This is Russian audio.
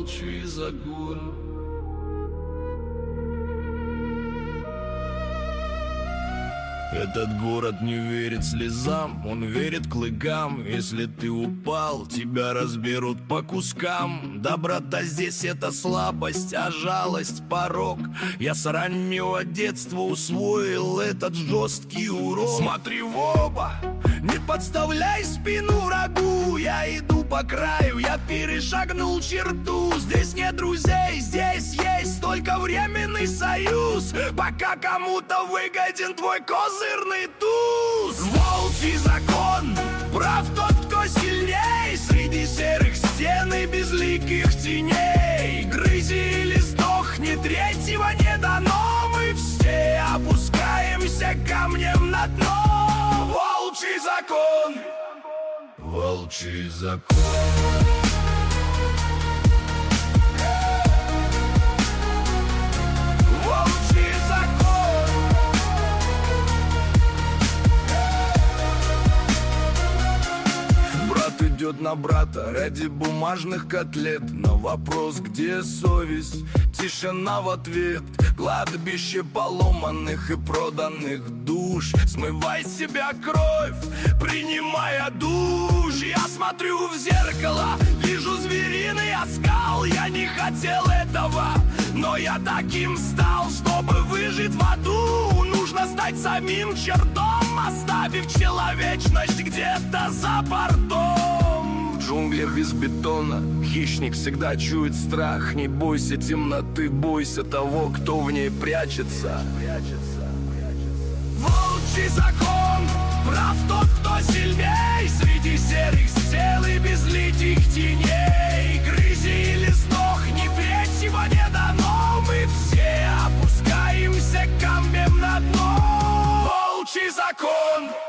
волчий закон. Этот город не верит слезам, он верит клыкам. Если ты упал, тебя разберут по кускам. Доброта здесь это слабость, а жалость порок. Я с раннего детства усвоил этот жесткий урок. Смотри в оба, не подставляй спину врагу. Я иду по краю, я перешагнул черту. Здесь нет друзей, здесь есть только временный союз. Пока кому-то выгоден твой козырный туз. Волчий закон, прав тот, кто сильней. Среди серых стен и безликих теней. Грызи или сдохни, третьего не дано. Мы все опускаемся камнем на дно. Волчий закон, волчий закон. Идет на брата ради бумажных котлет. На вопрос, где совесть, тишина в ответ. Кладбище поломанных и проданных душ. Смывай с себя кровь, принимая душ. Я смотрю в зеркало, вижу звериный оскал. Я не хотел этого, но я таким стал. Чтобы выжить в аду, нужно стать самим чертом, оставив человечность где-то за бортом. В джунглях из бетона хищник всегда чует страх. Не бойся темноты, бойся того, кто в ней прячется. Волчий закон, прав тот, кто сильней. Среди серых стен и безликих теней. Грызи или сдохни, третьего не дано. Мы все опускаемся камнем на дно. Волчий закон.